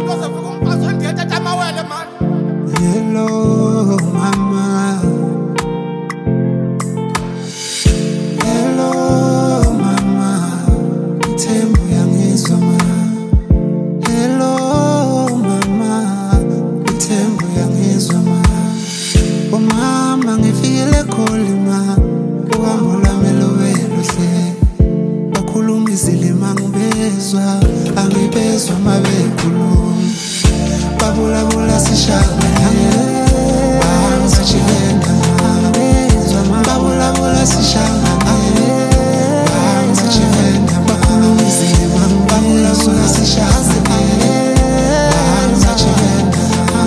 Hello mama, hello mama, Thembu yangizwa ma. Hello mama, Thembu yangizwa ma. Oh mama ngifile kholima, uhambo lami luhle. Bakhuluma izilima ngibezwa, angibezwa mabekhuluma. Babula sishaka angizachivenda babula sishaka angizachivenda bakhuluma izilima babula sishaka angizachivenda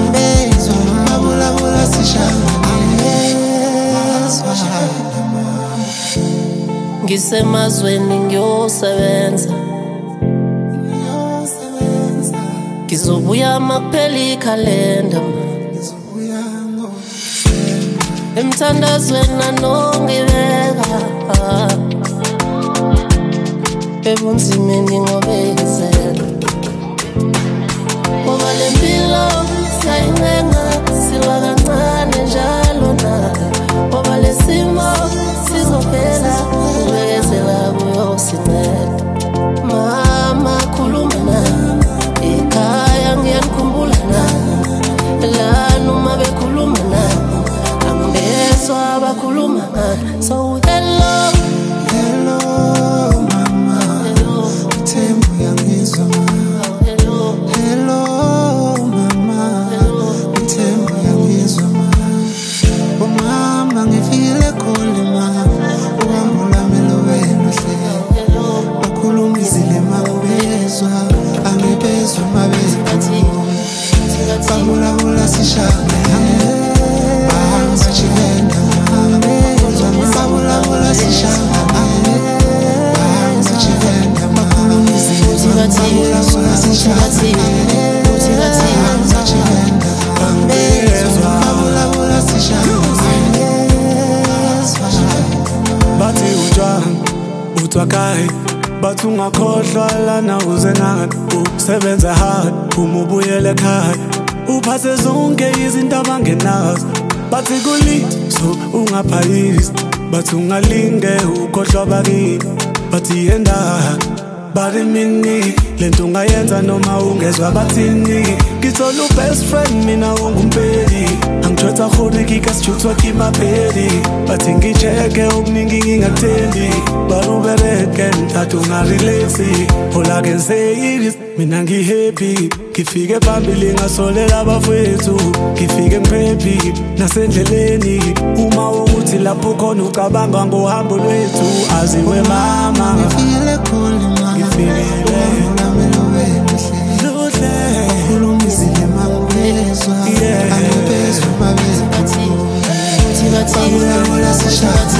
babula sishaka ngisemazweni ngiyosebenza ngizobuya makuphela ikhalenda emthandazweni nanongibeka ebunzimeni ngobekezela ngoba le mpilo siyayincenga silwa kancane njalo na ngoba le simo sizophela ubekezela kuyosinceda mama khuluma nami ekhaya ngiyakhumbula nami lana uma bekhuluma nami angibezwa abakhuluma ngani so hello mama Thembu yangizwa ma. Hello mama Thembu yangizwa ma. Oh mama ngifile kholima, uhambo lami luhle. Bakhuluma izilima ngibezwa, angibezwa mabekhuluma. Babula sishaka angizachivenda babula sishaka angizachivenda bakhuluma izilima babula sishaka angizachivenda babula sishaka. Bathi utshwanga utwakai bathi ungakhohlwa lana uze ngani usebenza hard uma ubuyele ekhaya uphathe zonke izinto abangenazo bathi kulit so ungaphayisi bathi ungalinge ukhohlwa bakini bathi yenda bari mini lento ungayenza noma ungezwa bathini ngithola best friend mina ungumpeli angithetha khona ngikasijutwa kimapeli bathi ngicheke okuningi ngingakuthembi barubereke ntathu ungarelate all I can say is mina ngihappy ngifike phambili ngasolela abafethu ngifike ngiphephi nasendleleni uma ukuthi lapho khona ucabanga ngohambo lwethu aziwe mama ngifile kholima ngifile luhle bakhuluma izilima ngibezwa angibezwa mabekhuluma babula sishaka